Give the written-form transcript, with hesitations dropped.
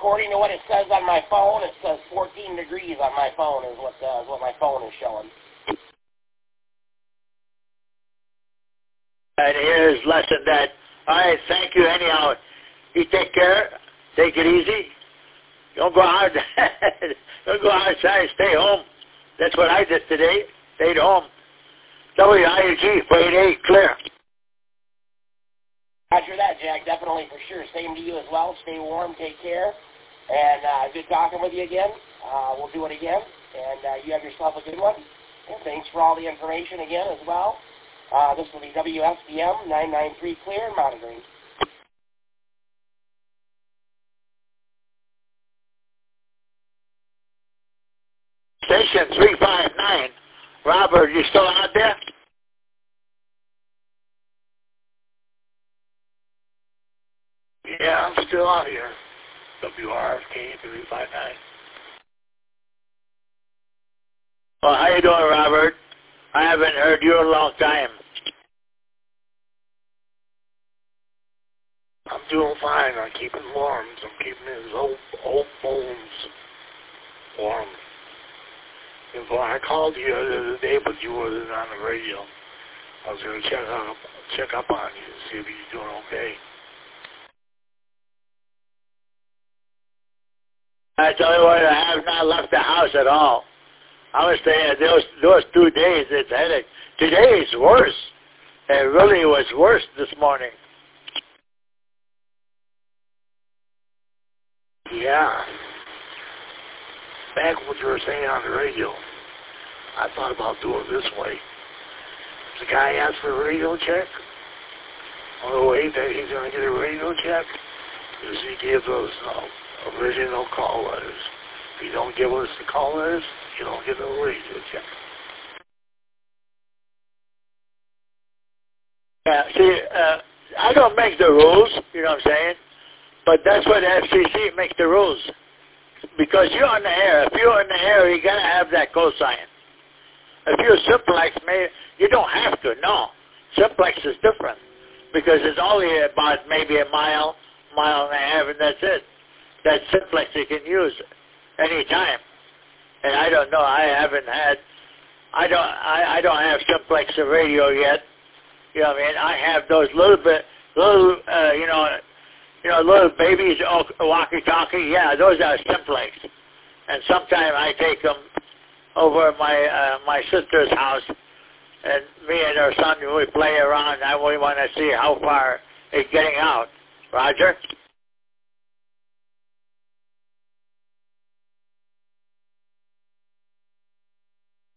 according to what it says on my phone, it says 14 degrees on my phone is what my phone is showing. And here's lesson that. All right, thank you anyhow. You take care. Take it easy. Don't go out. Don't go outside. Stay home. That's what I did today. Stayed home. WIUG, grade 8, clear. Roger that, Jack. Definitely for sure. Same to you as well. Stay warm. Take care. And good talking with you again. We'll do it again. And you have yourself a good one. And thanks for all the information again as well. This will be WSBM 993 clear monitoring. Station 359. Robert, you still out there? Yeah, I'm still out here. WRFK 359. Well, how you doing, Robert? I haven't heard you in a long time. I'm doing fine. I'm keeping warm. I'm keeping his old bones warm. And boy, I called you the other day, but you wasn't on the radio. I was going to check up on you to see if you're doing okay. I tell you what, I have not left the house at all. I was saying those 2 days, it's headache. Today is worse. It really was worse this morning. Yeah. Back what you were saying on the radio, I thought about doing it this way. If the guy asks for a radio check, on the way that he's going to get a radio check, is he gives us original call letters. If you don't give us the call letters, you don't get no radio check. Yeah, see, I don't make the rules, you know what I'm saying? But that's what the FCC makes the rules. Because you're on the air. If you're on the air, you got to have that cosign. If you're simplex, you don't have to, no. Simplex is different. Because it's only about maybe a mile and a half, and that's it. That simplex you can use any time. And I don't know, I don't have simplex radio yet. You know what I mean? I have those little babies, walkie-talkie. Yeah, those are simplex. And sometimes I take them over my sister's house, and me and her son, we play around, and we want to see how far it's getting out. Roger?